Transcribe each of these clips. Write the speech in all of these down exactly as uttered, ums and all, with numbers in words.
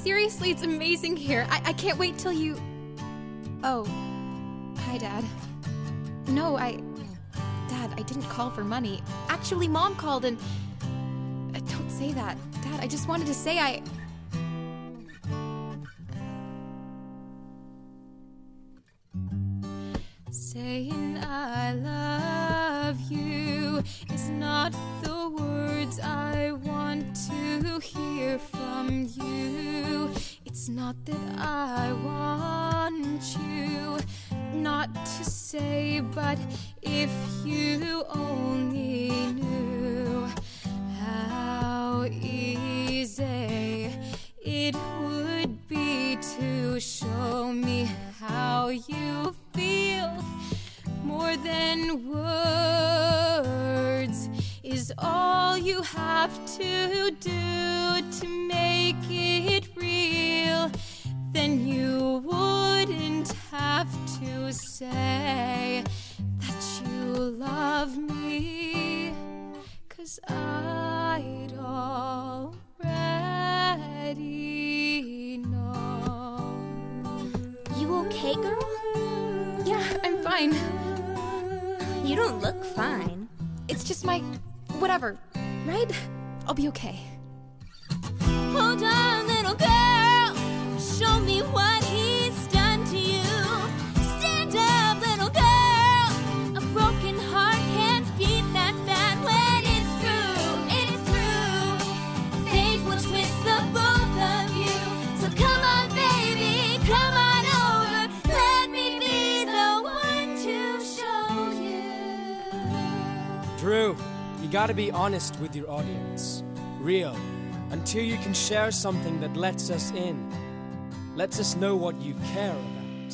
seriously, it's amazing here. I, I can't wait till you... Oh. Hi, Dad. No, I... Dad, I didn't call for money. Actually, Mom called and... Uh, don't say that. Dad, I just wanted to say I... Saying I love you is not the words I want to hear from you. It's not that I want you not to say, but if you only knew how easy it would be to show me how you feel. More than words is all you have to do to make it real. Then you wouldn't have to say that you love me, 'cause I'd already know. You okay, girl? Yeah, I'm fine. You don't look fine. It's just my... whatever, right? I'll be okay. Hold on, little girl. Show me what he's done to you. Stand up, little girl. A broken heart can't beat that bad when it's through. It's through. Fate will twist the both of you. So come on, baby, come on over. Let me be the one to show you. Drew, you gotta be honest with your audience. Real. Until you can share something that lets us in. Lets us know what you care about.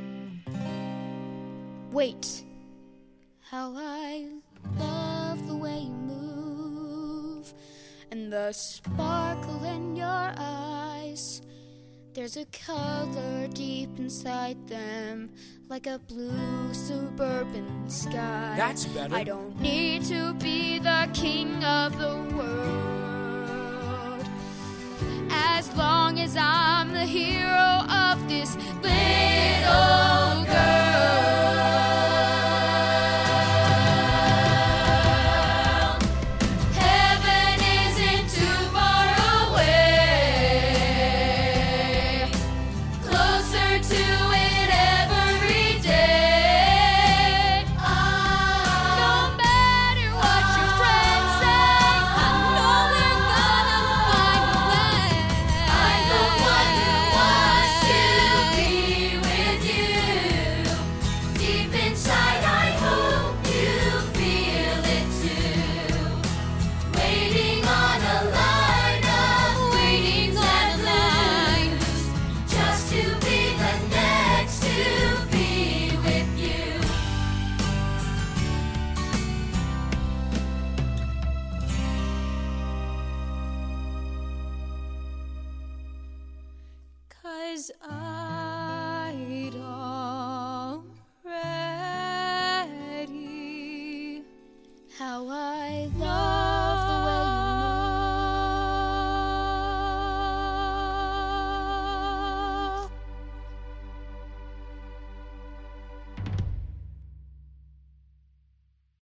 Wait. How I love the way you move and the sparkle in your eyes. There's a color deep inside them, like a blue suburban sky. That's better. I don't need to be the king of the world, as long as I'm the hero of this little girl.